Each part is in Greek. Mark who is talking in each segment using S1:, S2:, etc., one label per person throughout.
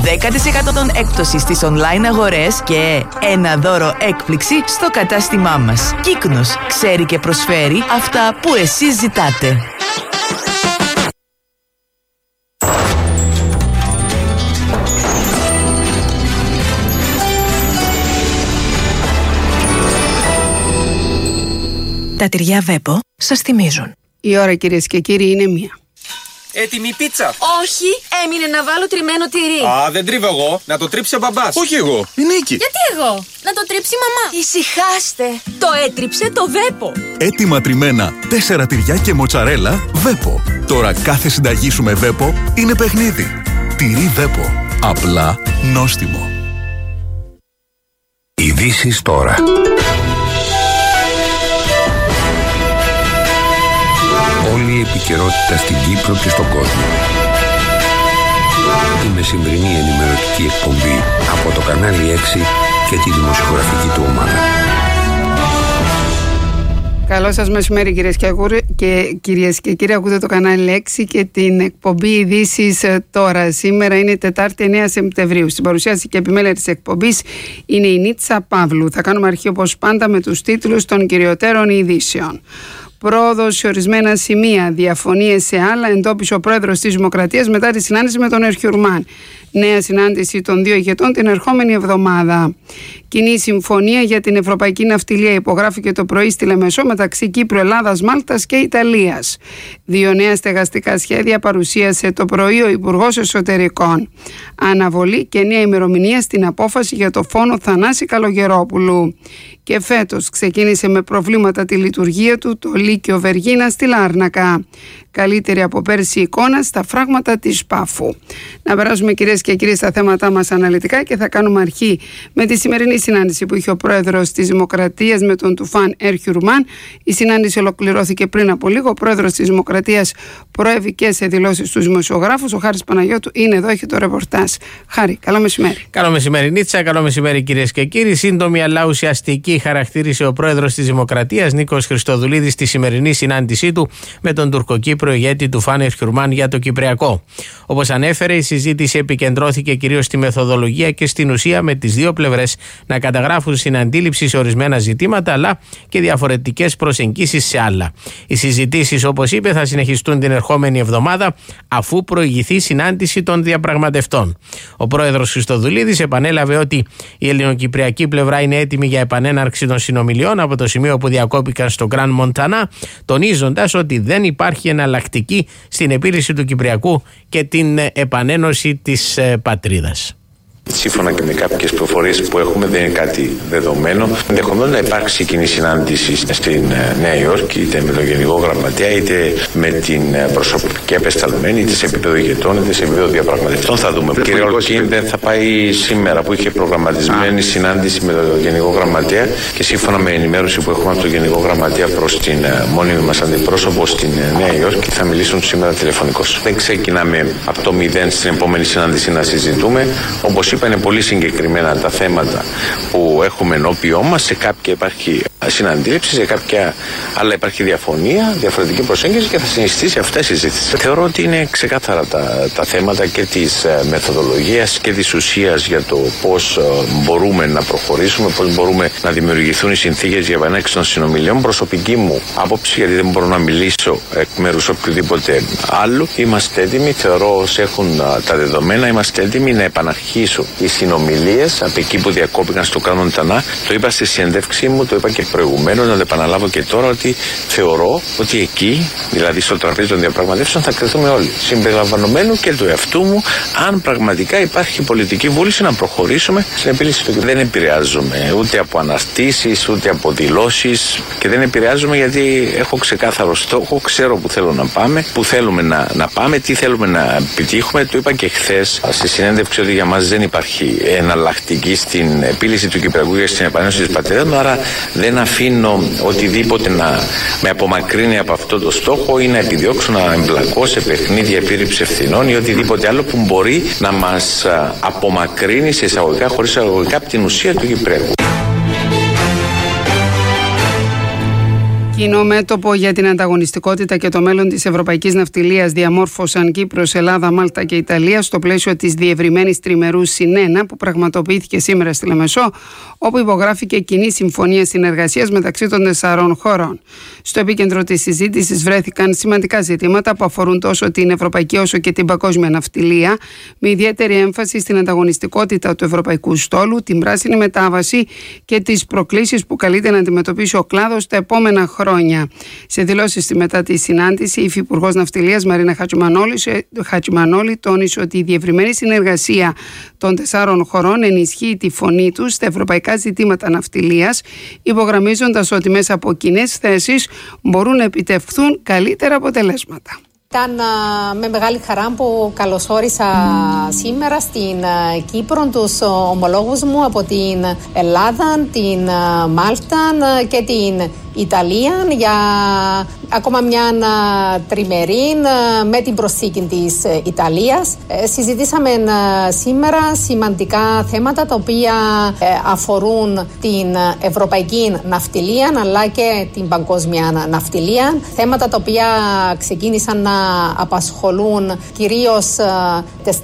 S1: 10% των έκπτωση στις online αγορές και ένα δώρο έκπληξη στο κατάστημά μας. Κύκνος ξέρει και προσφέρει αυτά που εσείς ζητάτε.
S2: Τα τυριά Βέπο σας θυμίζουν.
S3: Η ώρα, κυρίες και κύριοι, είναι 1.
S4: Έτοιμη πίτσα.
S5: Όχι, έμεινε να βάλω τριμμένο τυρί.
S4: Α, δεν τρίβω εγώ. Να το τρίψει ο μπαμπάς.
S6: Όχι εγώ, η Νίκη.
S5: Γιατί εγώ? Να το τρίψει η μαμά. Ησυχάστε. Το έτριψε το Βέπο.
S6: Έτοιμα τριμμένα 4 τυριά και μοτσαρέλα Βέπο. Τώρα κάθε συνταγή σου με Βέπο είναι παιχνίδι. Τυρί Βέπο. Απλά νόστιμο.
S7: Ειδήσεις τώρα. Όλη η επικαιρότητα στην Κύπρο και στον κόσμο. Η μεσημβρινή ενημερωτική εκπομπή από το κανάλι 6 και τη δημοσιογραφική του ομάδα.
S3: Καλό σας μεσημέρι, κυρίες και κύριοι. Ακούτε το κανάλι 6 και την εκπομπή Ειδήσεις τώρα. Σήμερα είναι Τετάρτη 9 Σεπτεμβρίου. Στην παρουσίαση και επιμέλεια της εκπομπής είναι η Νίτσα Παύλου. Θα κάνουμε αρχή όπως πάντα με τους τίτλους των κυριωτέρων ειδήσεων. Πρόοδος σε ορισμένα σημεία, διαφωνίες σε άλλα, εντόπισε ο πρόεδρος της Δημοκρατίας μετά τη συνάντηση με τον Ερχιουρμάν. Νέα συνάντηση των δύο ηγετών την ερχόμενη εβδομάδα. Κοινή συμφωνία για την Ευρωπαϊκή Ναυτιλία υπογράφηκε το πρωί στη Λεμεσό μεταξύ Κύπρου, Ελλάδας, Μάλτας και Ιταλίας. 2 νέα στεγαστικά σχέδια παρουσίασε το πρωί ο Υπουργός Εσωτερικών. Αναβολή και νέα ημερομηνία στην απόφαση για το φόνο Θανάση Καλογερόπουλου. Και φέτος ξεκίνησε με προβλήματα τη λειτουργία του το Λύκειο Βεργίνα στη Λάρνακα. Καλύτερη από πέρσι εικόνα στα φράγματα της Πάφου. Να περάσουμε, κυρίες και κύριοι, στα θέματά μας αναλυτικά και θα κάνουμε αρχή με τη σημερινή συνάντηση που είχε ο πρόεδρος της Δημοκρατίας με τον Τουφάν Ερχιουρμάν. Η συνάντηση ολοκληρώθηκε πριν από λίγο. Ο πρόεδρος της Δημοκρατίας προέβη και σε δηλώσεις στους δημοσιογράφους. Ο Χάρης Παναγιώτου είναι εδώ, έχει το ρεπορτάζ. Χάρη, καλό μεσημέρι.
S8: Καλό μεσημέρι, Νίτσα. Καλό μεσημέρι, κυρίες και κύριοι. Σύντομη αλλά ουσιαστική χαρακτήρισε ο πρόεδρος της Δημοκρατίας Νίκος Χριστοδουλίδης στη σημερινή συνάντησή του με τον τουρκοκύπριο ηγέτη Τουφάν Ερχιουρμάν για το Κυπριακό. Όπως ανέφερε, η συζήτηση επικεντρώθηκε κυρίως στη μεθοδολογία και στην ουσία, με τις δύο πλευρές να καταγράφουν συναντήληψη σε ορισμένα ζητήματα αλλά και διαφορετικές προσεγγίσεις σε άλλα. Οι συζητήσεις, όπως είπε, θα συνεχιστούν την ερχόμενη εβδομάδα αφού προηγηθεί συνάντηση των διαπραγματευτών. Ο πρόεδρος Χριστοδουλίδης επανέλαβε ότι η ελληνοκυπριακή πλευρά είναι έτοιμη για επανέναρξη των συνομιλιών από το σημείο που διακόπηκαν στο Γκραν Μοντανά, τονίζοντας ότι δεν υπάρχει εναλλακτική στην επίλυση του Κυπριακού και την επανένωση της πατρίδας.
S9: Σύμφωνα και με κάποιες πληροφορίες που έχουμε, δεν είναι κάτι δεδομένο. Ενδεχομένως να υπάρξει κοινή συνάντηση στην Νέα Υόρκη, είτε με τον Γενικό Γραμματέα, είτε με την προσωπική απεσταλμένη, είτε σε επίπεδο ηγετών, είτε σε επίπεδο διαπραγματευτών. Θα δούμε. Κύριε Ολκίν δεν θα πάει σήμερα που είχε προγραμματισμένη συνάντηση με τον Γενικό Γραμματέα και σύμφωνα με ενημέρωση που έχουμε από τον Γενικό Γραμματέα προς την μόνιμη μας αντιπρόσωπο στην Νέα Υόρκη, θα μιλήσουν σήμερα τηλεφωνικώς. Δεν ξεκινάμε από το 0 στην επόμενη συνάντηση να συζητούμε. Όπως είπα, είναι πολύ συγκεκριμένα τα θέματα που έχουμε ενώπιό μας. Σε κάποια υπάρχει συναντήληψη, σε κάποια άλλα υπάρχει διαφωνία, διαφορετική προσέγγιση και θα συνεχιστεί αυτά η συζήτηση. Θεωρώ ότι είναι ξεκάθαρα τα θέματα και της μεθοδολογίας και της ουσίας για το πώς μπορούμε να προχωρήσουμε, πώς μπορούμε να δημιουργηθούν οι συνθήκες για επανέκκληση των συνομιλιών. Προσωπική μου άποψη, γιατί δεν μπορώ να μιλήσω εκ μέρους οποιοδήποτε άλλου, είμαστε έτοιμοι, θεωρώ όσοι έχουν τα δεδομένα, είμαστε έτοιμοι να επαναρχίσουν οι συνομιλίες από εκεί που διακόπηκαν στο Γκραν Μοντανά. Το είπα στη συνέντευξή μου, το είπα και προηγουμένως, να το επαναλάβω και τώρα, ότι θεωρώ ότι εκεί, δηλαδή στο τραπέζι των διαπραγματεύσεων, θα κρυθούμε όλοι. Συμπεριλαμβανομένου και του εαυτού μου, αν πραγματικά υπάρχει πολιτική βούληση να προχωρήσουμε στην επίλυση του. Δεν επηρεάζομαι ούτε από αναρτήσεις, ούτε από δηλώσεις και δεν επηρεάζομαι γιατί έχω ξεκάθαρο στόχο, ξέρω που θέλω να πάμε, που θέλουμε να πάμε, τι θέλουμε να επιτύχουμε. Το είπα και χθες στη συνέντευξη ότι για μας δεν υπάρχει εναλλακτική στην επίλυση του Κυπριακού και στην επανένωση της πατρίδας μου, άρα δεν αφήνω οτιδήποτε να με απομακρύνει από αυτό το στόχο ή να επιδιώξω να εμπλακώ σε παιχνίδια επίρρηψης ευθυνών ή οτιδήποτε άλλο που μπορεί να μας απομακρύνει σε εισαγωγικά χωρίς εισαγωγικά από την ουσία του Κυπριακού.
S3: Κοινό μέτωπο για την ανταγωνιστικότητα και το μέλλον της ευρωπαϊκής ναυτιλίας διαμόρφωσαν Κύπρος, Ελλάδα, Μάλτα και Ιταλία στο πλαίσιο της διευρυμένης τριμερούς συνένα που πραγματοποιήθηκε σήμερα στη Λεμεσό, όπου υπογράφηκε κοινή συμφωνία συνεργασίας μεταξύ των 4 χωρών. Στο επίκεντρο της συζήτησης βρέθηκαν σημαντικά ζητήματα που αφορούν τόσο την ευρωπαϊκή όσο και την παγκόσμια ναυτιλία, με ιδιαίτερη έμφαση στην ανταγωνιστικότητα του ευρωπαϊκού στόλου, την πράσινη μετάβαση και τις προκλήσεις που καλείται να αντιμετωπίσει ο κλάδος τα επόμενα χρόνια. Σε δηλώσεις μετά τη συνάντηση, η Υφυπουργός Ναυτιλίας Μαρίνα Χατζημανόλη τόνισε ότι η διευρυμένη συνεργασία των 4 χωρών ενισχύει τη φωνή τους στα ευρωπαϊκά ζητήματα ναυτιλίας, υπογραμμίζοντας ότι μέσα από κοινές θέσεις μπορούν να επιτευχθούν καλύτερα αποτελέσματα.
S10: Ήταν με μεγάλη χαρά που καλωσόρισα σήμερα στην Κύπρο τους ομολόγους μου από την Ελλάδα, την Μάλτα και την Ιταλία για ακόμα μια τριμερή με την προσθήκη της Ιταλίας. Συζητήσαμε σήμερα σημαντικά θέματα τα οποία αφορούν την ευρωπαϊκή ναυτιλία αλλά και την παγκόσμια ναυτιλία. Θέματα τα οποία ξεκίνησαν να απασχολούν κυρίως τις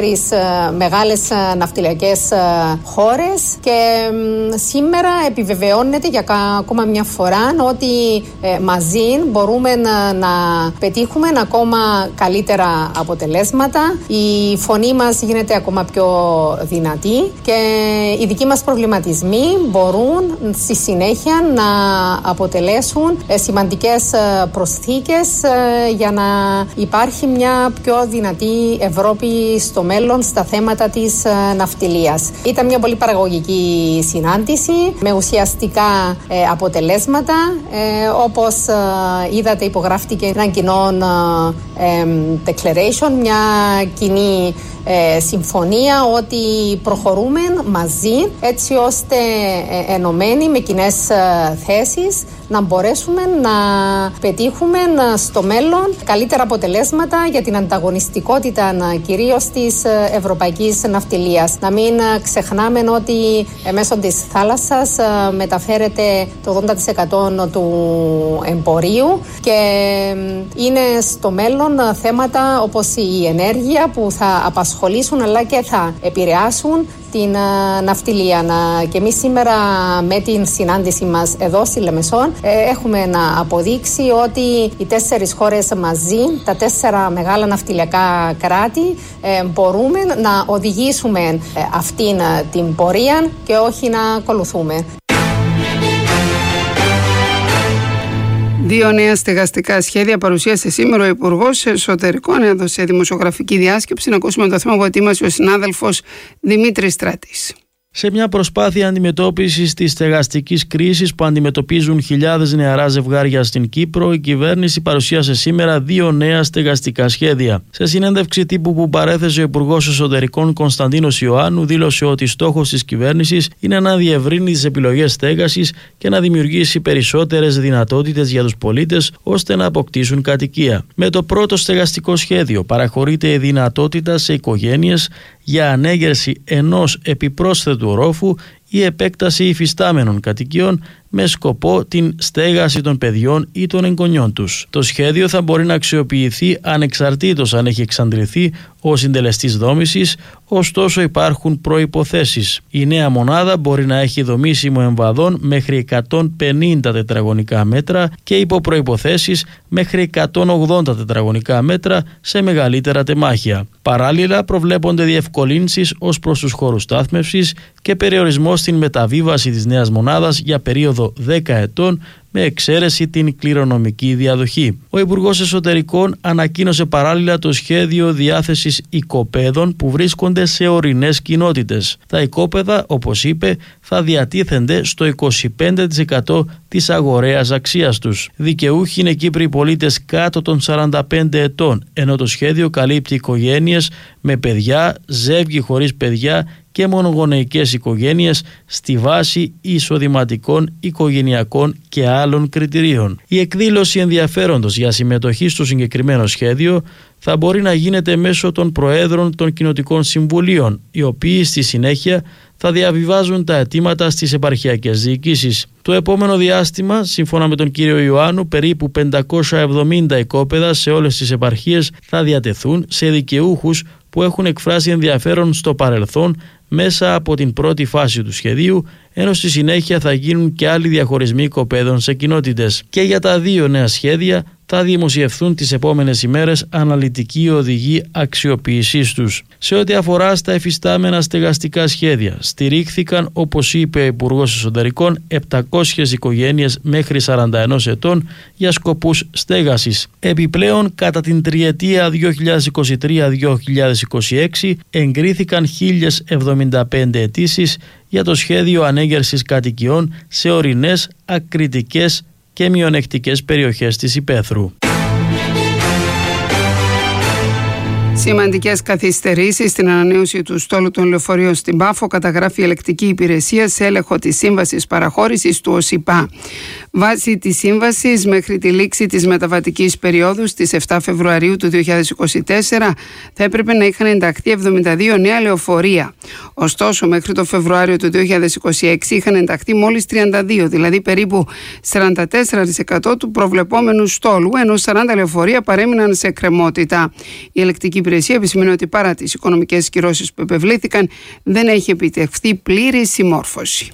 S10: 4 μεγάλες ναυτιλιακές χώρες και σήμερα επιβεβαιώνεται για ακόμα μια φορά ότι μαζί μπορούμε να πετύχουμε ακόμα καλύτερα αποτελέσματα. Η φωνή μας γίνεται ακόμα πιο δυνατή και οι δικοί μας προβληματισμοί μπορούν στη συνέχεια να αποτελέσουν σημαντικές προσθήκες για να υπάρχει μια πιο δυνατή Ευρώπη στο μέλλον στα θέματα της ναυτιλίας. Ήταν μια πολύ παραγωγική συνάντηση με ουσιαστικά αποτελέσματα. Όπως είδατε, υπογράφτηκε ένα κοινό declaration, μια κοινή συμφωνία ότι προχωρούμε μαζί έτσι ώστε ενωμένοι με κοινές θέσεις να μπορέσουμε να πετύχουμε στο μέλλον καλύτερα αποτελέσματα για την ανταγωνιστικότητα κυρίως της ευρωπαϊκής ναυτιλίας. Να μην ξεχνάμε ότι μέσω της θάλασσας μεταφέρεται το 80% του εμπορίου και είναι στο μέλλον θέματα όπως η ενέργεια που θα απασχολήσουν αλλά και θα επηρεάσουν την ναυτιλία. Και εμείς σήμερα με την συνάντηση μας εδώ στη Λεμεσόν έχουμε να αποδείξει ότι οι 4 χώρες μαζί, τα 4 μεγάλα ναυτιλιακά κράτη μπορούμε να οδηγήσουμε αυτήν την πορεία και όχι να ακολουθούμε.
S3: 2 νέα στεγαστικά σχέδια παρουσίασε σήμερα ο Υπουργός Εσωτερικών. Έδωσε δημοσιογραφική διάσκεψη. Να ακούσουμε το θέμα που ετοίμασε ο συνάδελφος Δημήτρης Στράτης.
S11: Σε μια προσπάθεια αντιμετώπισης της στεγαστικής κρίσης που αντιμετωπίζουν χιλιάδες νεαρά ζευγάρια στην Κύπρο, η κυβέρνηση παρουσίασε σήμερα 2 νέα στεγαστικά σχέδια. Σε συνέντευξη τύπου που παρέθεσε ο Υπουργός Εσωτερικών Κωνσταντίνος Ιωάννου, δήλωσε ότι στόχος της κυβέρνησης είναι να διευρύνει τις επιλογές στέγασης και να δημιουργήσει περισσότερες δυνατότητες για τους πολίτες ώστε να αποκτήσουν κατοικία. Με το πρώτο στεγαστικό σχέδιο παραχωρείται η δυνατότητα σε οικογένειες για ανέγερση ενός επιπρόσθετου ορόφου ή επέκταση υφιστάμενων κατοικιών με σκοπό την στέγαση των παιδιών ή των εγγονιών τους. Το σχέδιο θα μπορεί να αξιοποιηθεί ανεξαρτήτως αν έχει εξαντληθεί ο συντελεστής δόμησης, ωστόσο υπάρχουν προϋποθέσεις. Η νέα μονάδα μπορεί να έχει δομήσιμο εμβαδόν μέχρι 150 τετραγωνικά μέτρα και υπό προϋποθέσεις μέχρι 180 τετραγωνικά μέτρα σε μεγαλύτερα τεμάχια. Παράλληλα, προβλέπονται διευκολύνσεις ως προς τους χώρους στάθμευσης και περιορισμό στην μεταβίβαση της νέας μονάδας για περίοδο 10 ετών με εξαίρεση την κληρονομική διαδοχή. Ο Υπουργός Εσωτερικών ανακοίνωσε παράλληλα το σχέδιο διάθεσης οικοπαίδων που βρίσκονται σε ορεινές κοινότητες. Τα οικόπεδα, όπως είπε, θα διατίθενται στο 25% της αγοραίας αξίας τους. Δικαιούχοι είναι Κύπροι πολίτες κάτω των 45 ετών, ενώ το σχέδιο καλύπτει οικογένειες με παιδιά, ζεύγη χωρίς παιδιά και μονογονεϊκές οικογένειες στη βάση εισοδηματικών, οικογενειακών και άλλων κριτηρίων. Η εκδήλωση ενδιαφέροντος για συμμετοχή στο συγκεκριμένο σχέδιο θα μπορεί να γίνεται μέσω των προέδρων των κοινοτικών συμβουλίων, οι οποίοι στη συνέχεια θα διαβιβάζουν τα αιτήματα στις επαρχιακές διοικήσεις. Το επόμενο διάστημα, σύμφωνα με τον κύριο Ιωάννου, περίπου 570 οικόπεδα σε όλες τις επαρχίες θα διατεθούν σε δικαιούχους που έχουν εκφράσει ενδιαφέρον στο παρελθόν μέσα από την πρώτη φάση του σχεδίου, ενώ στη συνέχεια θα γίνουν και άλλοι διαχωρισμοί οικοπαίδων σε κοινότητες. Και για τα δύο νέα σχέδια θα δημοσιευθούν τις επόμενες ημέρες αναλυτικοί οδηγοί αξιοποίησής τους. Σε ό,τι αφορά στα εφιστάμενα στεγαστικά σχέδια, στηρίχθηκαν, όπως είπε ο Υπουργός Εσωτερικών, 700 οικογένειες μέχρι 41 ετών για σκοπούς στέγασης. Επιπλέον, κατά την τριετία 2023-2026 εγκρίθηκαν 1075 αιτήσεις για το σχέδιο ανέγερσης κατοικιών σε ορεινές, ακριτικές και μειονεκτικές περιοχές της υπαίθρου.
S3: Σημαντικές καθυστερήσεις στην ανανέωση του στόλου των λεωφορείων στην Πάφο καταγράφει η ελεκτική υπηρεσία σε έλεγχο της σύμβασης παραχώρησης του ΟΣΥΠΑ. Βάσει της σύμβασης, μέχρι τη λήξη της μεταβατικής περίοδου στις 7 Φεβρουαρίου του 2024 θα έπρεπε να είχαν ενταχθεί 72 νέα λεωφορεία. Ωστόσο, μέχρι το Φεβρουάριο του 2026 είχαν ενταχθεί μόλις 32, δηλαδή περίπου 44% του προβλεπόμενου στόλου, ενώ 40 λεωφορεία παρέμειναν σε εκκρεμότητα. Η ελεκτική υπηρεσία επισημαίνει ότι παρά τις οικονομικές κυρώσεις που επευλήθηκαν, δεν έχει επιτευχθεί πλήρη συμμόρφωση.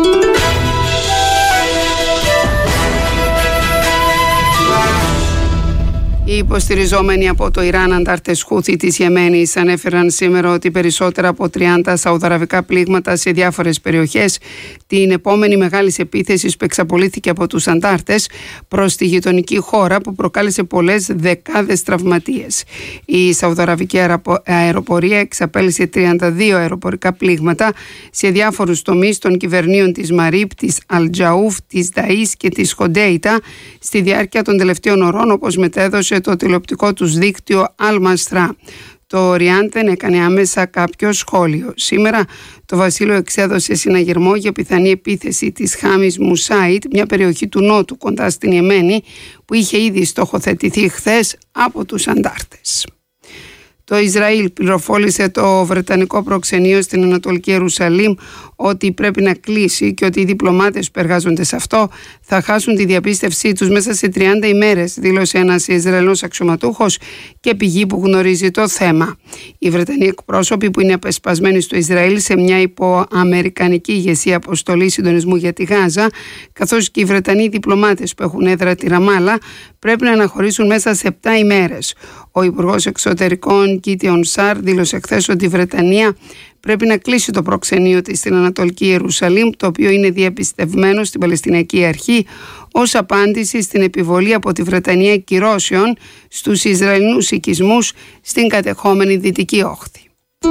S3: Οι υποστηριζόμενοι από το Ιράν αντάρτες Χούθι της Ιεμένης ανέφεραν σήμερα ότι περισσότερα από 30 σαουδαραβικά πλήγματα σε διάφορες περιοχές την επόμενη μεγάλη επίθεση που εξαπολύθηκε από τους αντάρτες προς τη γειτονική χώρα που προκάλεσε πολλές δεκάδες τραυματίες. Η σαουδαραβική αεροπορία εξαπέλυσε 32 αεροπορικά πλήγματα σε διάφορους τομείς των κυβερνίων της Μαρίπ, της Αλτζαούφ, της Δαΐς και της Χοντέιτα στη διάρκεια των τελευταίων ωρών, όπως μετέδωσε το τηλεοπτικό τους δίκτυο Al-Masra. Το Ριάντ δεν έκανε άμεσα κάποιο σχόλιο. Σήμερα το Βασίλειο εξέδωσε συναγερμό για πιθανή επίθεση της Χάμις Μουσάιτ, μια περιοχή του νότου κοντά στην Ιεμένη που είχε ήδη στοχοθετηθεί χθες από τους αντάρτες. Το Ισραήλ πληροφόρησε το Βρετανικό προξενείο στην Ανατολική Ιερουσαλήμ ότι πρέπει να κλείσει και ότι οι διπλωμάτες που εργάζονται σε αυτό θα χάσουν τη διαπίστευσή τους μέσα σε 30 ημέρες, δήλωσε ένας Ισραηλινός αξιωματούχος και πηγή που γνωρίζει το θέμα. Οι Βρετανοί εκπρόσωποι που είναι απεσπασμένοι στο Ισραήλ σε μια υποαμερικανική ηγεσία αποστολή συντονισμού για τη Γάζα, καθώς και οι Βρετανοί διπλωμάτες που έχουν έδρα τη Ραμάλα, πρέπει να αναχωρήσουν μέσα σε 7 ημέρες. Ο Υπουργός Εξωτερικών Κίτιον Σάρ δήλωσε χθες ότι η Βρετανία πρέπει να κλείσει το προξενείο της στην Ανατολική Ιερουσαλήμ, το οποίο είναι διαπιστευμένο στην Παλαιστινιακή Αρχή, ως απάντηση στην επιβολή από τη Βρετανία κυρώσεων στους Ισραηλινούς οικισμούς στην κατεχόμενη Δυτική Όχθη.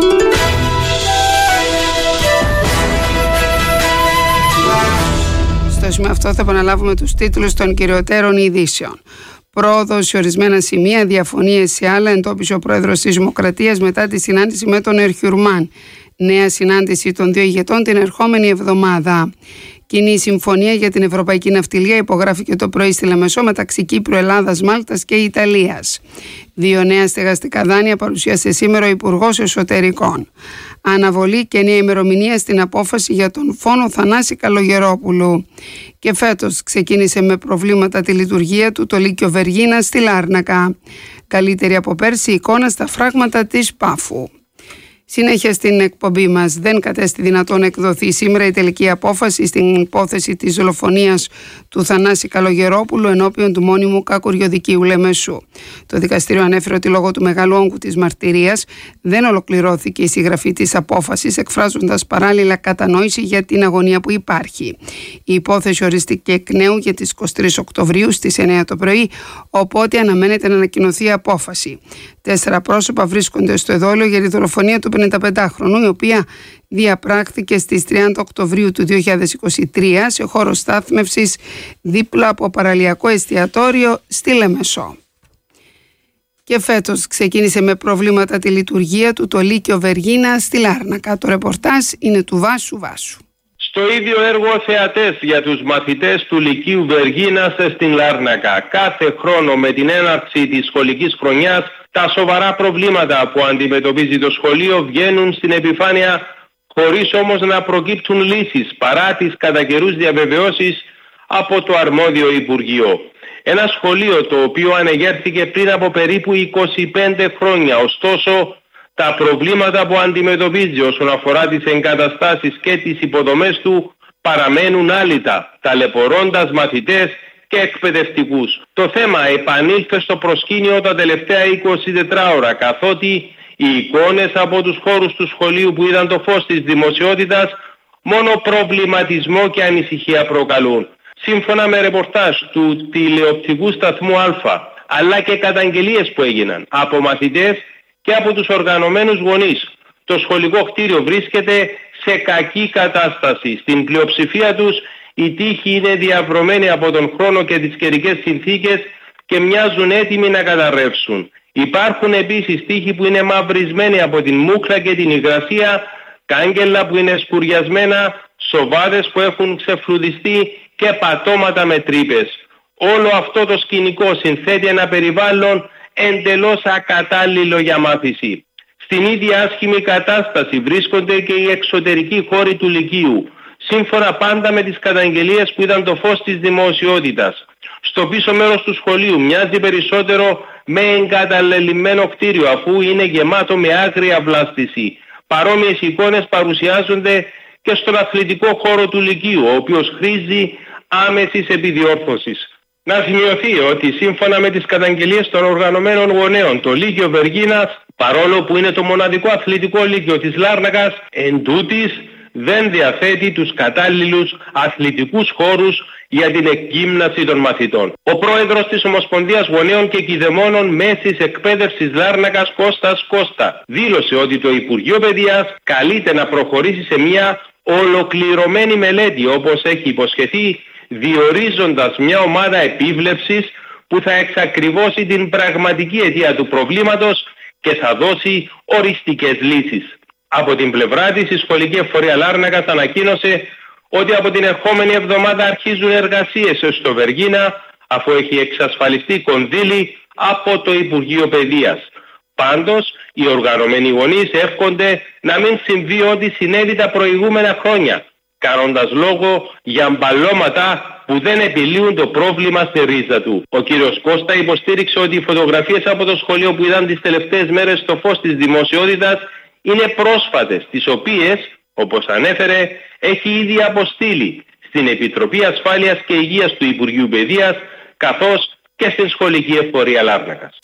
S3: Στο σημείο αυτό θα επαναλάβουμε τους τίτλους των κυριωτέρων ειδήσεων. Πρόοδος σε ορισμένα σημεία, διαφωνίες σε άλλα, εντόπισε ο πρόεδρος της Δημοκρατίας μετά τη συνάντηση με τον Ερχιουρμάν. Νέα συνάντηση των δύο ηγετών την ερχόμενη εβδομάδα. Κοινή συμφωνία για την Ευρωπαϊκή Ναυτιλία υπογράφηκε το πρωί στη Λεμεσό μεταξύ Κύπρου, Ελλάδας, Μάλτας και Ιταλίας. 2 νέα στεγαστικά δάνεια παρουσίασε σήμερα ο Υπουργός Εσωτερικών. Αναβολή και νέα ημερομηνία στην απόφαση για τον φόνο Θανάση Καλογερόπουλου. Και φέτος ξεκίνησε με προβλήματα τη λειτουργία του το Λύκειο Βεργίνα στη Λάρνακα. Καλύτερη από πέρσι εικόνα στα φράγματα της Πάφου. Συνέχεια στην εκπομπή μας, δεν κατέστη δυνατόν να εκδοθεί σήμερα η τελική απόφαση στην υπόθεση της δολοφονίας του Θανάση Καλογερόπουλου ενώπιον του μόνιμου κακουριοδικείου Λεμεσού. Το δικαστήριο ανέφερε ότι λόγω του μεγάλου όγκου της μαρτυρίας δεν ολοκληρώθηκε η συγγραφή της απόφασης, εκφράζοντας παράλληλα κατανόηση για την αγωνία που υπάρχει. Η υπόθεση ορίστηκε εκ νέου για τις 23 Οκτωβρίου στις 9 το πρωί, οπότε αναμένεται να ανακοινωθεί η απόφαση. 4 πρόσωπα βρίσκονται στο εδόλιο για τη δολοφονία του 55χρονου, η οποία διαπράχθηκε στις 30 Οκτωβρίου του 2023 σε χώρο στάθμευσης δίπλα από παραλιακό εστιατόριο στη Λεμεσό. Και φέτος ξεκίνησε με προβλήματα τη λειτουργία του το Λύκειο Βεργίνα στη Λάρνακα. Το ρεπορτάζ είναι του Βάσου Βάσου.
S12: Στο ίδιο έργο θεατές για τους μαθητές του Λυκείου Βεργίνας στην Λάρνακα. Κάθε χρόνο με την έναρξη της σχολικής χρονιάς, τα σοβαρά προβλήματα που αντιμετωπίζει το σχολείο βγαίνουν στην επιφάνεια χωρίς όμως να προκύπτουν λύσεις παρά τις κατά καιρούς διαβεβαιώσεις από το αρμόδιο Υπουργείο. Ένα σχολείο το οποίο ανεγέρθηκε πριν από περίπου 25 χρόνια, ωστόσο τα προβλήματα που αντιμετωπίζει όσον αφορά τις εγκαταστάσεις και τις υποδομές του παραμένουν άλυτα, ταλαιπωρώντας μαθητές και εκπαιδευτικούς. Το θέμα επανήλθε στο προσκήνιο τα τελευταία 24 ώρα, καθότι οι εικόνες από τους χώρους του σχολείου που είδαν το φως της δημοσιότητας μόνο προβληματισμό και ανησυχία προκαλούν. Σύμφωνα με ρεπορτάζ του τηλεοπτικού σταθμού Α, αλλά και καταγγελίες που έγιναν από μαθητές και από τους οργανωμένους γονείς, το σχολικό κτίριο βρίσκεται σε κακή κατάσταση. Στην πλειοψηφία τους οι τοίχοι είναι διαβρωμένοι από τον χρόνο και τις καιρικές συνθήκες και μοιάζουν έτοιμοι να καταρρεύσουν. Υπάρχουν επίσης τοίχοι που είναι μαυρισμένοι από την μούχλα και την υγρασία, κάγκελα που είναι σκουριασμένα, σοβάδες που έχουν ξεφλουδιστεί και πατώματα με τρύπες. Όλο αυτό το σκηνικό συνθέτει ένα περιβάλλον εντελώς ακατάλληλο για μάθηση. Στην ίδια άσχημη κατάσταση βρίσκονται και οι εξωτερικοί χώροι του Λυκείου, σύμφωνα πάντα με τις καταγγελίες που είδαν το φως της δημοσιότητας. Στο πίσω μέρος του σχολείου μοιάζει περισσότερο με εγκαταλελειμμένο κτίριο, αφού είναι γεμάτο με άγρια βλάστηση. Παρόμοιες εικόνες παρουσιάζονται και στον αθλητικό χώρο του Λυκείου, ο οποίος χρήζει άμεσης επιδιόρθωσης. Να σημειωθεί ότι σύμφωνα με τις καταγγελίες των οργανωμένων γονέων, το Λύκειο Βεργίνας, παρόλο που είναι το μοναδικό αθλητικό λύκειο της Λάρνακας, εντούτοις δεν διαθέτει τους κατάλληλους αθλητικούς χώρους για την εκγύμναση των μαθητών. Ο πρόεδρος της Ομοσπονδίας Γονέων και Κηδεμόνων Μέσης Εκπαίδευσης Λάρνακας, Κώστας Κώστα, δήλωσε ότι το Υπουργείο Παιδείας καλείται να προχωρήσει σε μια ολοκληρωμένη μελέτη, όπως έχει υποσχεθεί, διορίζοντας μια ομάδα επίβλεψης που θα εξακριβώσει την πραγματική αιτία του προβλήματος και θα δώσει οριστικές λύσεις. Από την πλευρά της, η σχολική εφορία Λάρνακας ανακοίνωσε ότι από την ερχόμενη εβδομάδα αρχίζουν εργασίες στο Βεργίνα, αφού έχει εξασφαλιστεί κονδύλι από το Υπουργείο Παιδείας. Πάντως, οι οργανωμένοι γονείς εύχονται να μην συμβεί ό,τι συνέβη τα προηγούμενα χρόνια, κάνοντας λόγο για μπαλώματα που δεν επιλύουν το πρόβλημα στη ρίζα του. Ο κύριος Κώστα υποστήριξε ότι οι φωτογραφίες από το σχολείο που είδαν τις τελευταίες μέρες στο φως της δημοσιότητας είναι πρόσφατες, τις οποίες, όπως ανέφερε, έχει ήδη αποστείλει στην Επιτροπή Ασφάλειας και Υγείας του Υπουργείου Παιδείας, καθώς και στην σχολική εφορία Λάρνακας.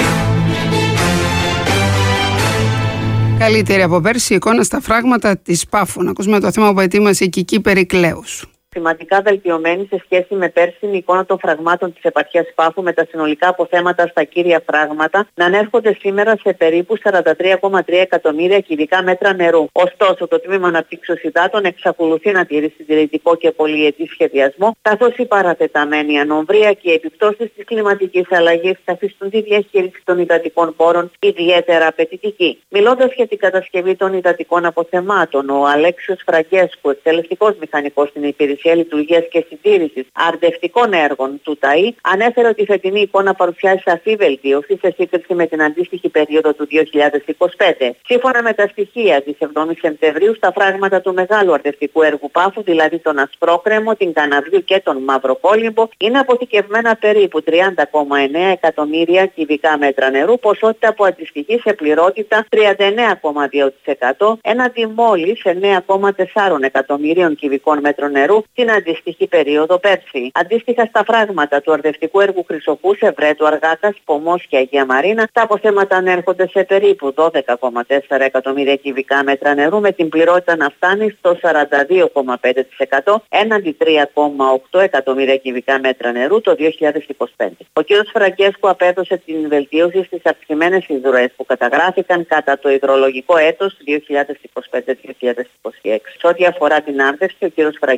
S3: Καλύτερη από πέρσι εικόνα στα φράγματα της Πάφου. Να ακούσουμε το θέμα που ετοίμασε η Κική Περικλέους.
S13: Σημαντικά βελτιωμένη σε σχέση με πέρσινη εικόνα των φραγμάτων της επαρχίας Πάφου, με τα συνολικά αποθέματα στα κύρια φράγματα να ανέρχονται σήμερα σε περίπου 43,3 εκατομμύρια κυβικά μέτρα νερού. Ωστόσο, το Τμήμα Αναπτύξεως Υδάτων εξακολουθεί να τηρεί συντηρητικό και πολυετή σχεδιασμό, καθώς η παρατεταμένη ανομβρία και οι επιπτώσεις της κλιματικής αλλαγής καθιστούν τη διαχείριση των υδατικών πόρων ιδιαίτερα απαιτητική. Μιλώντας για την κατασκευή των υδατικών αποθεμάτων, ο Αλέξιος Φραγκέσκου, εκτελεστικός μηχανικός στην υπηρεσία λειτουργίας και συντήρησης αρδευτικών έργων του ΤΑΗ, ανέφερε ότι η φετινή εικόνα παρουσιάζει σαφή βελτίωση σε σύγκριση με την αντίστοιχη περίοδο του 2025. Σύμφωνα με τα στοιχεία της 7ης Σεπτεμβρίου, στα φράγματα του μεγάλου αρδευτικού έργου Πάφου, δηλαδή τον Ασπρόκρεμο, την Καναβιού και τον Μαυροκόλυμπο, είναι αποθηκευμένα περίπου 30,9 εκατομμύρια κυβικά μέτρα νερού, ποσότητα που αντιστοιχεί σε πληρότητα 39,2%, έναντι μόλις 9,4 εκατομμύριων κυβικών μέτρων νερού την αντίστοιχη περίοδο πέρσι. Αντίστοιχα στα φράγματα του αρδευτικού έργου Χρυσοπού, Ευρέτου, Αργάτας, Πομός και Αγία Μαρίνα, τα αποθέματα ανέρχονται σε περίπου 12,4 εκατομμύρια κυβικά μέτρα νερού, με την πληρότητα να φτάνει στο 42,5% έναντι 3,8 εκατομμύρια κυβικά μέτρα νερού το 2025. Ο κ. Φραγκέσκου απέδωσε την βελτίωση στις αυξημένες υδροές που καταγράφηκαν κατά το υδρολογικό έτος 2025-2026. Σε ό,τι αφορά την άρδευση, ο κ. Φραγκέσκου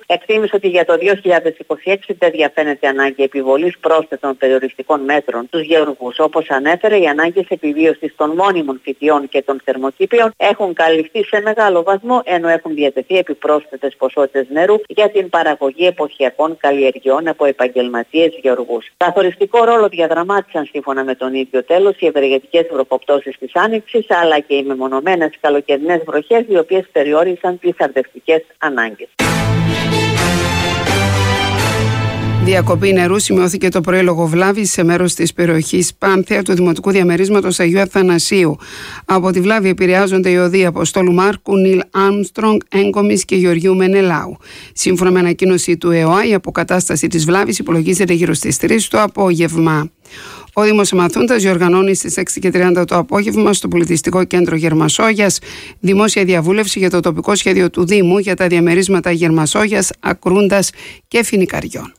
S13: εκτίμησε ότι για το 2026 δεν διαφαίνεται ανάγκη επιβολής πρόσθετων περιοριστικών μέτρων στους γεωργούς. Όπως ανέφερε, οι ανάγκες επιβίωσης των μόνιμων φυτιών και των θερμοκήπιων έχουν καλυφθεί σε μεγάλο βαθμό, ενώ έχουν διατεθεί επιπρόσθετες ποσότητες νερού για την παραγωγή εποχιακών καλλιεργειών από επαγγελματίες γεωργούς. Καθοριστικό ρόλο διαδραμάτισαν σύμφωνα με τον ίδιο τέλος οι ευεργετικές βροχοπτώσεις της Άνοιξης, αλλά και οι μεμονωμένες καλοκαιρινές βροχές, οι οποίες περιόρισαν τις αρδευτικές ανάγκες.
S3: Διακοπή νερού σημειώθηκε το πρωί λόγω βλάβης σε μέρος της περιοχής Πάνθεα του Δημοτικού Διαμερίσματος Αγίου Αθανασίου. Από τη βλάβη επηρεάζονται οι οδοί Αποστόλου Μάρκου, Νίλ Άρμστρονγκ, Έγκομης και Γεωργίου Μενελάου. Σύμφωνα με ανακοίνωση του ΕΟΑ, η αποκατάσταση της βλάβης υπολογίζεται γύρω στις 3 το απόγευμα. Ο Δήμος Μαθούντας διοργανώνει στις 6:30 το απόγευμα στο Πολιτιστικό Κέντρο Γερμασόγιας δημόσια διαβούλευση για το τοπικό σχέδιο του Δήμου για τα διαμερίσματα Γερμασόγιας, Ακρούντας και Φοινικαριών.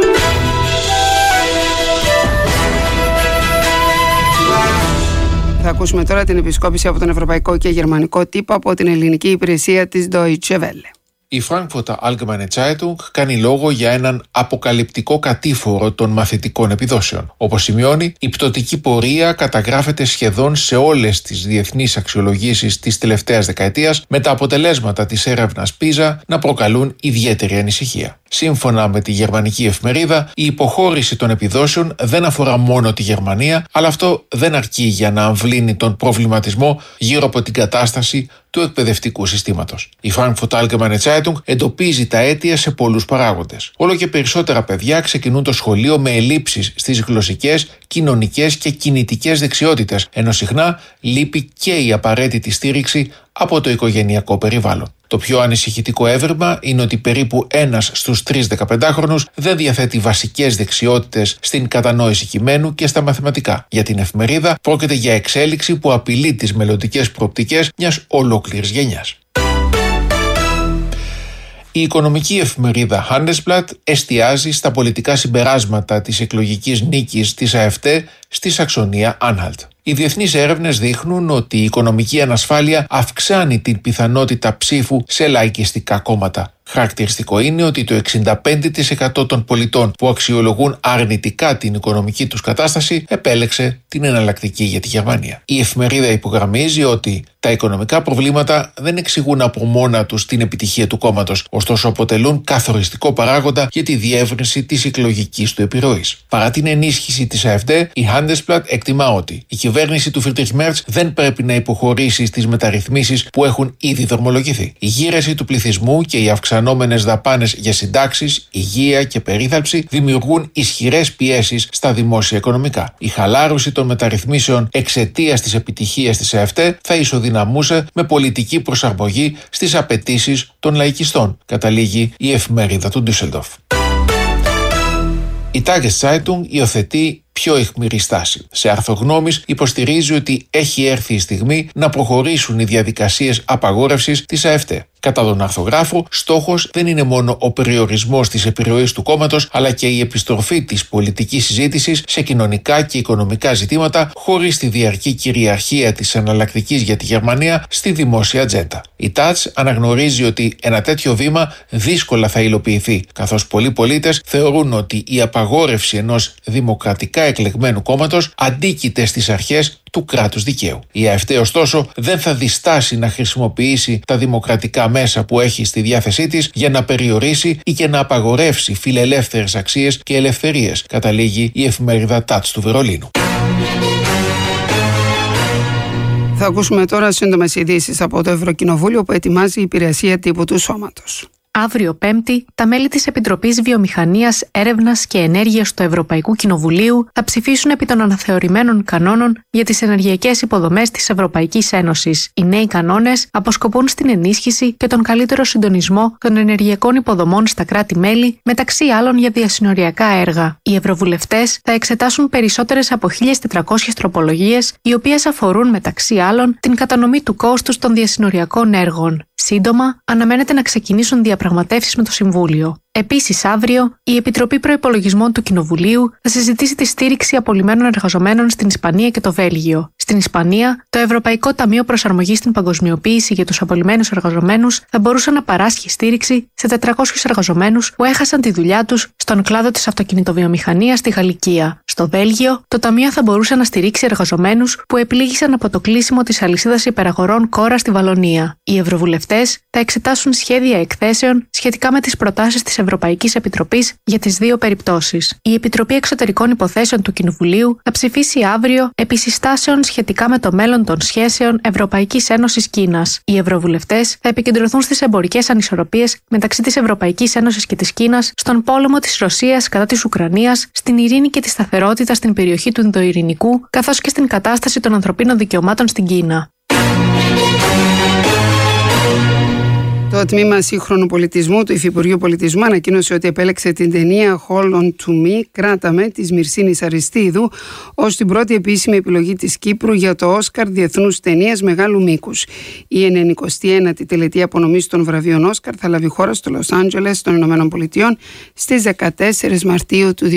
S3: Θα ακούσουμε τώρα την επισκόπηση από τον ευρωπαϊκό και γερμανικό τύπο από την ελληνική υπηρεσία της Deutsche Welle.
S14: Η Frankfurter Allgemeine Zeitung κάνει λόγο για έναν αποκαλυπτικό κατήφορο των μαθητικών επιδόσεων. Όπως σημειώνει, η πτωτική πορεία καταγράφεται σχεδόν σε όλες τις διεθνείς αξιολογήσεις της τελευταίας δεκαετίας, με τα αποτελέσματα της έρευνας PISA να προκαλούν ιδιαίτερη ανησυχία. Σύμφωνα με τη γερμανική εφημερίδα, η υποχώρηση των επιδόσεων δεν αφορά μόνο τη Γερμανία, αλλά αυτό δεν αρκεί για να αμβλύνει τον προβληματισμό γύρω από την κατάσταση του εκπαιδευτικού συστήματος. Η Frankfurter Allgemeine Zeitung εντοπίζει τα αίτια σε πολλούς παράγοντες. Όλο και περισσότερα παιδιά ξεκινούν το σχολείο με ελλείψεις στις γλωσσικές, κοινωνικές και κινητικές δεξιότητες, ενώ συχνά λείπει και η απαραίτητη στήριξη από το οικογενειακό περιβάλλον. Το πιο ανησυχητικό έβριμα είναι ότι περίπου 1 στους 3 15χρονους δεν διαθέτει βασικές δεξιότητες στην κατανόηση κειμένου και στα μαθηματικά. Για την εφημερίδα πρόκειται για εξέλιξη που απειλεί τις μελλοντικές προοπτικές μιας ολόκληρης γενιάς. Η οικονομική εφημερίδα Handelsblatt εστιάζει στα πολιτικά συμπεράσματα της εκλογικής νίκης της AfD στη Σαξονία Άνχαλτ. Οι διεθνείς έρευνες δείχνουν ότι η οικονομική ανασφάλεια αυξάνει την πιθανότητα ψήφου σε λαϊκιστικά κόμματα. Χαρακτηριστικό είναι ότι το 65% των πολιτών που αξιολογούν αρνητικά την οικονομική τους κατάσταση επέλεξε την εναλλακτική για τη Γερμανία. Η εφημερίδα υπογραμμίζει ότι τα οικονομικά προβλήματα δεν εξηγούν από μόνα τους την επιτυχία του κόμματος, ωστόσο αποτελούν καθοριστικό παράγοντα για τη διεύρυνση της εκλογικής του επιρροής. Παρά την ενίσχυση της AfD, η Handelsblatt εκτιμά ότι η κυβέρνηση του Friedrich Merz δεν πρέπει να υποχωρήσει στις μεταρρυθμίσεις που έχουν ήδη δρομολογηθεί. Η γύρεση του πληθυσμού και οι αυξανόμενες δαπάνες για συντάξεις, υγεία και περίθαλψη δημιουργούν ισχυρές πιέσεις στα δημόσια οικονομικά. Η χαλάρωση των μεταρρυθμίσεων εξαιτίας της επιτυχίας της AfD θα ισοδυναμούσε με πολιτική προσαρμογή στις απαιτήσεις των λαϊκιστών, καταλήγει η εφημερίδα του Ντούσελντορφ. Η Tageszeitung υιοθετεί πιο αιχμηρή στάση. Σε άρθρο γνώμης υποστηρίζει ότι έχει έρθει η στιγμή να προχωρήσουν οι διαδικασίες απαγόρευσης της AfD. Κατά τον αρθογράφο, στόχος δεν είναι μόνο ο περιορισμός της επιρροής του κόμματος, αλλά και η επιστροφή της πολιτικής συζήτησης σε κοινωνικά και οικονομικά ζητήματα, χωρίς τη διαρκή κυριαρχία της εναλλακτικής για τη Γερμανία στη δημόσια ατζέντα. Η Taz αναγνωρίζει ότι ένα τέτοιο βήμα δύσκολα θα υλοποιηθεί, καθώς πολλοί πολίτες θεωρούν ότι η απαγόρευση ενός δημοκρατικά εκλεγμένου κόμματος αντίκειται στις αρχές του κράτους δικαίου. Η AfD ωστόσο δεν θα διστάσει να χρησιμοποιήσει τα δημοκρατικά μέσα που έχει στη διάθεσή της για να περιορίσει ή και να απαγορεύσει φιλελεύθερες αξίες και ελευθερίες, καταλήγει η εφημερίδα Taz του Βερολίνου.
S3: Θα ακούσουμε τώρα σύντομες ειδήσεις από το Ευρωκοινοβούλιο που ετοιμάζει η υπηρεσία τύπου του Σώματος.
S2: Αύριο Πέμπτη, τα μέλη της Επιτροπής Βιομηχανίας, Έρευνας και Ενέργειας του Ευρωπαϊκού Κοινοβουλίου θα ψηφίσουν επί των αναθεωρημένων κανόνων για τις ενεργειακές υποδομές της Ευρωπαϊκής Ένωσης. Οι νέοι κανόνες αποσκοπούν στην ενίσχυση και τον καλύτερο συντονισμό των ενεργειακών υποδομών στα κράτη-μέλη, μεταξύ άλλων για διασυνοριακά έργα. Οι ευρωβουλευτές θα εξετάσουν περισσότερες από 1.400 τροπολογίες, οι οποίες αφορούν μεταξύ άλλων την κατανομή του κόστους των διασυνοριακών έργων. Σύντομα, αναμένεται να ξεκινήσουν διαπραγματεύσεις με το Συμβούλιο. Επίσης, αύριο η Επιτροπή Προϋπολογισμών του Κοινοβουλίου θα συζητήσει τη στήριξη απολυμμένων εργαζομένων στην Ισπανία και το Βέλγιο. Στην Ισπανία, το Ευρωπαϊκό Ταμείο Προσαρμογής στην Παγκοσμιοποίηση για τους απολυμμένους εργαζομένους θα μπορούσε να παράσχει στήριξη σε 400 εργαζομένους που έχασαν τη δουλειά τους στον κλάδο της αυτοκινητοβιομηχανίας στη Γαλλικία. Στο Βέλγιο, το Ταμείο θα μπορούσε να στηρίξει εργαζομένους που επλήγησαν από το κλείσιμο της αλυσίδας υπεραγορών Κόρα στη Βαλονία. Οι ευρωβουλευτές θα εξετάσουν σχέδια εκθέσεων σχετικά με τις προτάσεις της Ευρωπαϊκής Επιτροπής για τις δύο περιπτώσεις. Η Επιτροπή Εξωτερικών Υποθέσεων του Κοινοβουλίου θα ψηφίσει αύριο επί συστάσεων σχετικά με το μέλλον των σχέσεων Ευρωπαϊκής Ένωσης Κίνας. Οι ευρωβουλευτές θα επικεντρωθούν στις εμπορικές ανισορροπίες μεταξύ της Ευρωπαϊκής Ένωσης και της Κίνας, στον πόλεμο της Ρωσίας κατά της Ουκρανίας, στην ειρήνη και τη σταθερότητα στην περιοχή του Ινδοειρηνικού, καθώς και στην κατάσταση των ανθρωπίνων δικαιωμάτων στην Κίνα.
S3: Το τμήμα σύγχρονου πολιτισμού του Υφυπουργείου Πολιτισμού ανακοίνωσε ότι επέλεξε την ταινία Hold On To Me, Κράταμε, της Μυρσίνης Αριστίδου, ως την πρώτη επίσημη επιλογή της Κύπρου για το Όσκαρ Διεθνούς Ταινίας Μεγάλου Μήκους. Η 99η τελετή απονομής των βραβείων Όσκαρ θα λάβει χώρα στο Λος Άντζελες των Ηνωμένων Πολιτειών στις 14 Μαρτίου του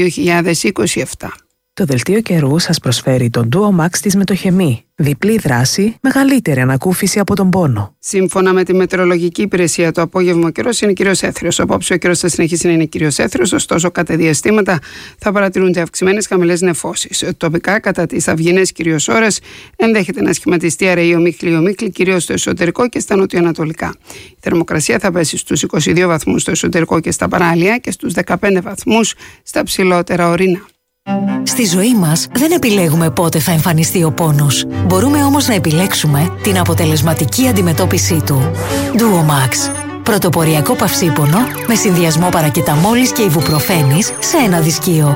S3: 2027.
S15: Το δελτίο καιρού σας προσφέρει τον Duo Max της Μετοχεμή. Διπλή δράση, μεγαλύτερη ανακούφιση από τον πόνο.
S3: Σύμφωνα με τη μετεωρολογική υπηρεσία, το απόγευμα ο καιρός είναι κυρίως έθριος. Απόψε ο καιρός θα συνεχίσει να είναι κυρίως έθριος, ωστόσο κατά διαστήματα θα παρατηρούνται αυξημένες χαμηλές νεφώσεις. Τοπικά, κατά τις αυγινές κυρίως ώρες, ενδέχεται να σχηματιστεί αραιή ομίχλη, κυρίως στο εσωτερικό και στα νοτιοανατολικά. Η θερμοκρασία θα πέσει στους 22 βαθμούς στο εσωτερικό και στα παράλια και στους 15 βαθμούς στα ψηλότερα ορεινά.
S16: Στη ζωή μας δεν επιλέγουμε πότε θα εμφανιστεί ο πόνος. Μπορούμε όμως να επιλέξουμε την αποτελεσματική αντιμετώπιση του. Duo Max. Πρωτοποριακό παυσίπονο με συνδυασμό παρακεταμόλης και ιβουπροφένης σε ένα δισκείο.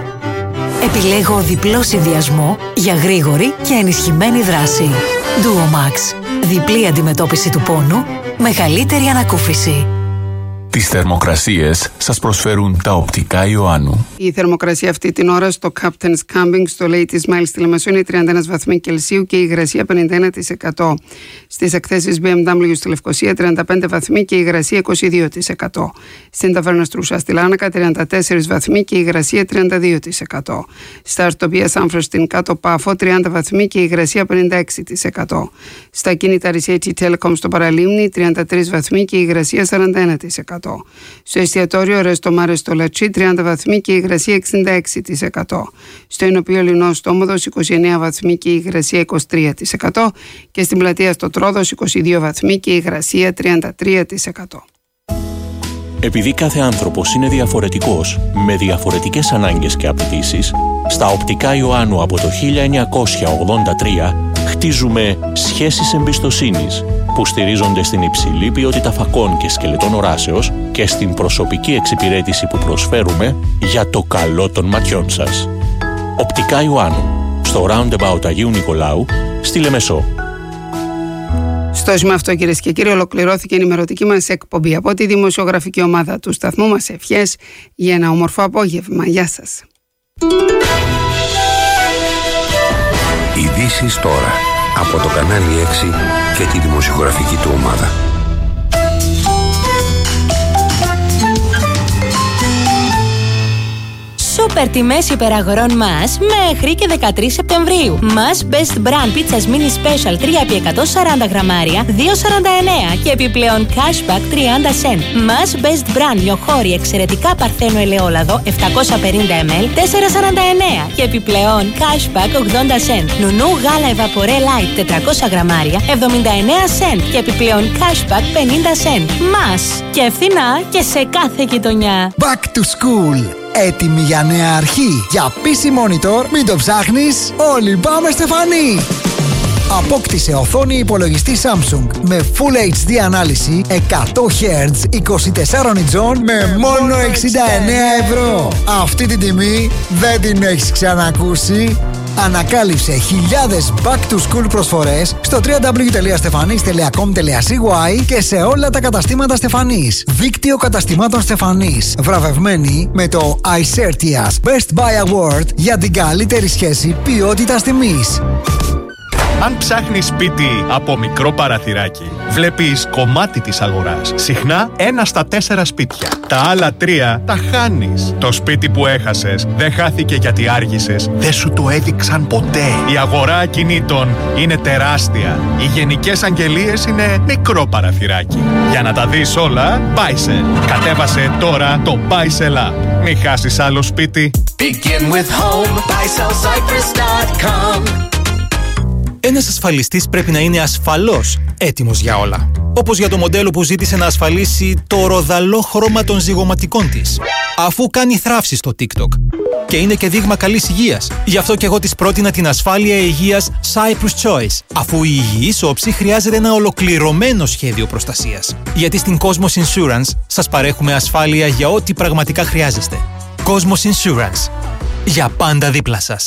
S16: Επιλέγω διπλό συνδυασμό για γρήγορη και ενισχυμένη δράση. Duo Max. Διπλή αντιμετώπιση του πόνου, μεγαλύτερη ανακούφιση.
S6: Τις θερμοκρασίες σας προσφέρουν τα οπτικά Ιωάννου.
S3: Η θερμοκρασία αυτή την ώρα στο Captain's Camping στο Lady Ismail στη Λεμεσό είναι 31 βαθμοί Κελσίου και η υγρασία 51%. Στις εκθέσεις BMW στη Λευκοσία 35 βαθμοί και η υγρασία 22%. Στην Ταβέρνα Στρούσα στη Λάνακα 34 βαθμοί και η υγρασία 32%. Στα Αρτοπία Σάμφρο στην Κάτω Πάφο 30 βαθμοί και η υγρασία 56%. Στα κίνητα Ρισέτσι Telecom στο Παραλίμνη 33 βαθμοί και η υγρασία 41%. Στο εστιατόριο Ρέστο Μάρε στο Λατσί 30 βαθμοί και η υγρασία 66%. Στο Ενοπείο Λινό στο Όμοδος 29 βαθμοί και η υγρασία 23%. Και στην πλατεία στο Τρόδος 22 βαθμοί και η υγρασία 33%.
S17: Επειδή κάθε άνθρωπος είναι διαφορετικός, με διαφορετικές ανάγκες και απαιτήσεις, στα οπτικά Ιωάννου από το 1983 χτίζουμε σχέσεις εμπιστοσύνης που στηρίζονται στην υψηλή ποιότητα φακών και σκελετών οράσεως και στην προσωπική εξυπηρέτηση που προσφέρουμε για το καλό των ματιών σας. Οπτικά Ιωάννου, στο Roundabout Αγίου Νικολάου, στη Λεμεσό.
S3: Στο σημείο αυτό, κυρίες και κύριοι, ολοκληρώθηκε η ενημερωτική μας εκπομπή από τη δημοσιογραφική ομάδα του σταθμού μας. Ευχές για ένα όμορφο απόγευμα. Γεια σας.
S7: Ειδήσεις τώρα από το κανάλι 6 και τη δημοσιογραφική του ομάδα.
S5: Σούπερ τιμές υπεραγορών μας μέχρι και 13 Σεπτεμβρίου. Μας Best Brand Pizzas Mini Special 3x140 γραμμάρια 2,49 και επιπλέον cashback 30 cent. Μας Best Brand λιοχώρι εξαιρετικά παρθένο ελαιόλαδο 750 ml 4,49 και επιπλέον cashback 80 cent. Νουνού γάλα Evaporé Light 400 γραμμάρια 79 cent και επιπλέον cashback 50 cent. Μας και φθηνά και σε κάθε γειτονιά.
S18: Back to school. Έτοιμη για νέα αρχή. Για PC Monitor, μην το ψάχνεις, όλοι πάμε Στεφανή. Απόκτησε οθόνη υπολογιστή Samsung με Full HD ανάλυση 100 Hz 24 inch με μόνο 69 ευρώ. Αυτή την τιμή δεν την έχεις ξανακούσει. Ανακάλυψε χιλιάδες back to school προσφορές στο www.stefanis.com.cy και σε όλα τα καταστήματα Στεφανής. Δίκτυο καταστημάτων Στεφανής. Βραβευμένη με το iCertias Best Buy Award για την καλύτερη σχέση ποιότητας τιμής.
S19: Αν ψάχνεις σπίτι από μικρό παραθυράκι, βλέπεις κομμάτι της αγοράς. Συχνά 1 στα 4 σπίτια. Τα άλλα 3 τα χάνεις. Το σπίτι που έχασες δεν χάθηκε γιατί άργησες. Δεν σου το έδειξαν ποτέ. Η αγορά ακινήτων είναι τεράστια. Οι γενικές αγγελίες είναι μικρό παραθυράκι. Για να τα δεις όλα, Buysell. Κατέβασε τώρα το Buysell App. Μην χάσεις άλλο σπίτι.
S20: Begin with home, BuySellCyprus.com. Ένας ασφαλιστής πρέπει να είναι ασφαλώς έτοιμος για όλα. Όπως για το μοντέλο που ζήτησε να ασφαλίσει το ροδαλό χρώμα των ζυγωματικών της, αφού κάνει θράψη στο TikTok. Και είναι και δείγμα καλής υγείας. Γι' αυτό και εγώ της πρότεινα την ασφάλεια υγείας Cyprus Choice, αφού η υγιής όψη χρειάζεται ένα ολοκληρωμένο σχέδιο προστασίας. Γιατί στην Cosmos Insurance σας παρέχουμε ασφάλεια για ό,τι πραγματικά χρειάζεστε. Cosmos Insurance. Για πάντα δίπλα σας.